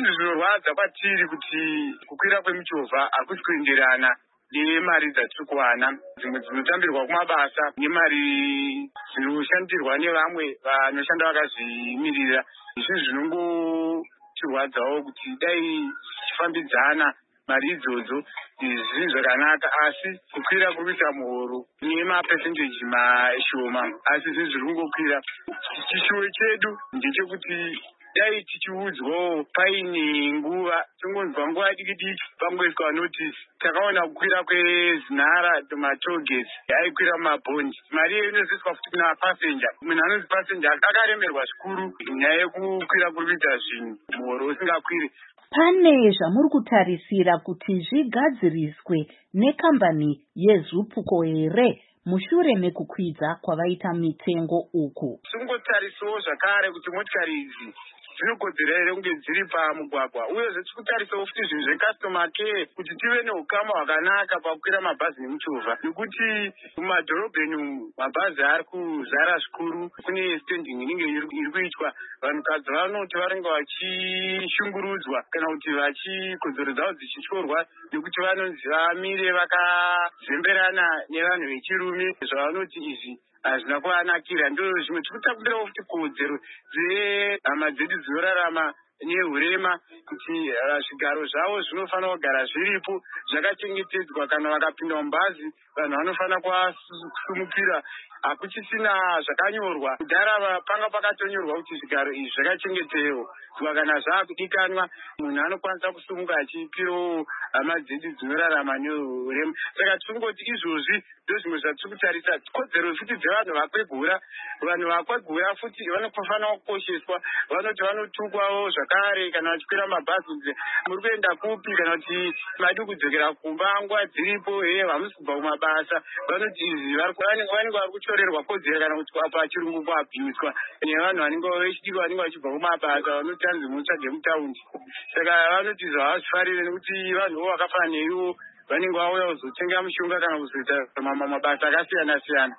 zvinhu zvinorwadza kwatiri kuti kukwira kwemichovha hakusi kuenderana nemari dzatiri kuwana. Dzimwe dzinotambirwa kumabasa nemari dzinoshandirwa nevamwe vanoshanda vakazvimirira. Izvi zvinongotirwadzawo kuti dai tichifambidzana mari idzodzo zvinhu zvakanaka, asi kukwira kurikuita muhoro nemapesendeji mashoma, asi zvinhu zviri kungokwira. Chishuwo chedu ndechekuti dai tichiudzwawo paine nguva, tingonzwa nguva diki diki pangoiswa notisi. Takaona kukwira kwezinhara matogeti aikwira mumabhondi, mari iyo inozoiswa futi napasenja. Munhu anonzi pasenja akaremerwa zvikuru nyaya yekukwira kuri kuita zvinhu muhoro usingakwiri. Pane zvamuri kutarisira kuti zvigadziriswe nekambani yeZUPCO here mushure mekukwidza kwavaita mitengo uku? Tingotarisawo zvakare kuti motikari idzi dzinokodzera here kunge dziri pamugwagwa, uyezve tiri kutarisawo futi zvinhu zvekastoma care kuti tive neukama hwakanaka pakukwira mabhazi nemuchovha, nekuti mumadhorobheni umu mabhazi ari kuzara zvikuru. Kune standing inenge iri kuitwa, vanhukadzi vanoti vanenge vachishungurudzwa kana kuti kodzero dzavo dzichityorwa nekuti vanonzi vamire vakazemberana nevanhu vechirume, zvavanoti izvi hazvina kuvanakira. Ndo zvimwe tiri kutakurawo futi kodzero dzehama dzedu dzinorarama nehurema, kuti zvigaro zvavo zvinofanira kugara zviripo zvakachengetedzwa. Kana vakapinda mubhazi vanhu vanofanira kuvasumukira. Hakuchisina zvakanyorwa. Kudhara panga pakatonyorwa kuti zvigaro izvi zvakachengetewo, kana zvaakudikanwa munhu anokwanisa kusumuka achipirawo hama dzedu dzinorarama nehurema. Saka tingoti izvozvi ndozvimwe zvatiri kutarisa. Kodzero futi dzevanhu vakwegura. Vanhu vakwegura futi vanofanira kukosheswa. Vanoti vanotukwawo zvakare kana vachikwira mabhazi. Muri kuenda kupi? Kana kuti madi kudzokera kumba nguva dziripo, hamusi kubva kumabasa. Vanoti izvi vanenge vari kutorerwa kodzero kana kuti pachirungu kuabhuswa nevanhu vanenge vechidiki vanenge vachibva kumabasa, vanoti hanzi mutsvage mutaundi. Saka vanoti izvo havazvifarire nekuti vanhuwo vakafanana neivo vanenge vauya kuzotenga mushonga kana kuzoita mabasa akasiyana siyana.